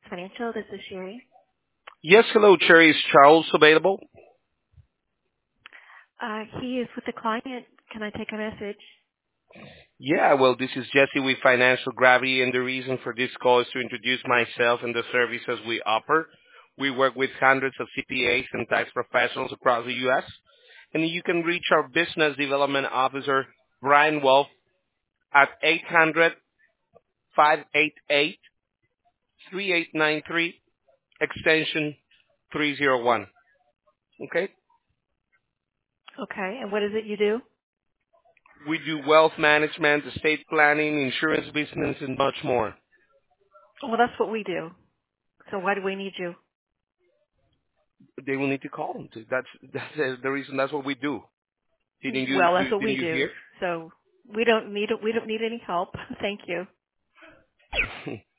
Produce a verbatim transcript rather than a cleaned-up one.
Financial. This is Sherry. Yes, hello, Cherry. Is Charles available? Uh, he is with the client. Can I take a message? Yeah, well, this is Jesse with Financial Gravity, and the reason for this call is to introduce myself and the services we offer. We work with hundreds of C P As and tax professionals across the U S, and you can reach our Business Development Officer, Brian Wolf, at eight hundred, five eight eight, three eight nine three, extension three oh one. Okay? Okay. And what is it you do? We do wealth management, estate planning, insurance business, and much more. Well, that's what we do. So why do we need you? They will need to call them. To. That's that's the reason. That's what we do. Didn't you Well, that's do, what we didn't you do. hear? So we don't need we don't need any help. Thank you.